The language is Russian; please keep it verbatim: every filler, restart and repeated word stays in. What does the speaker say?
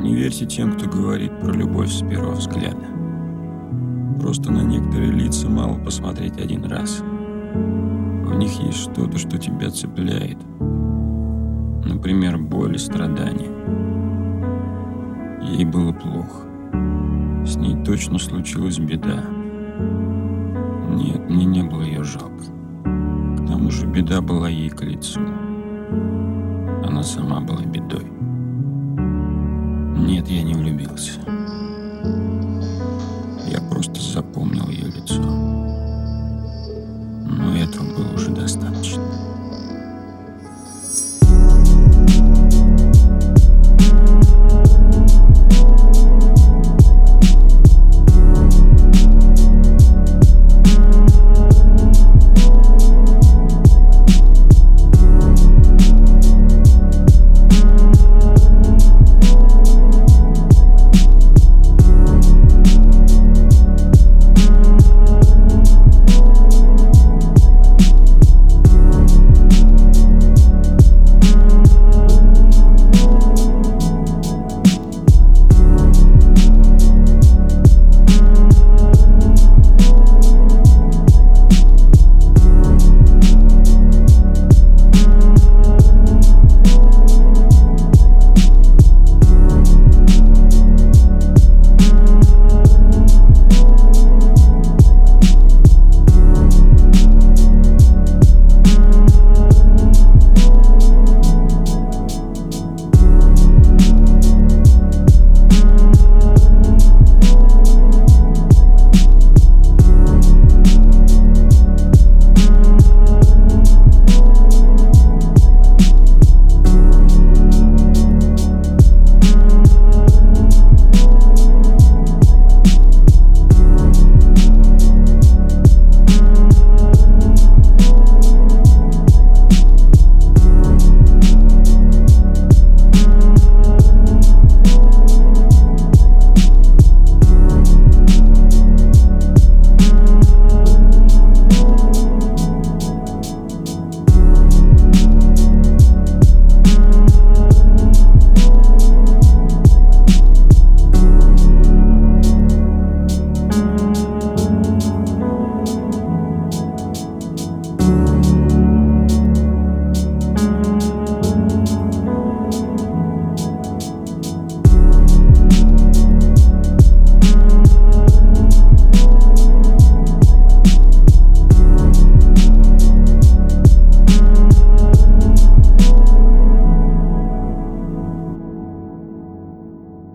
Не верьте тем, кто говорит про любовь с первого взгляда. Просто на некоторые лица мало посмотреть один раз. В них есть что-то, что тебя цепляет. Например, боль и страдания. Ей было плохо. С ней точно случилась беда. Нет, мне не было ее жалко. К тому же беда была ей к лицу. Она сама была бедой. Нет, я не влюбился. Я просто запомнил ее лицо. Но этого было уже достаточно.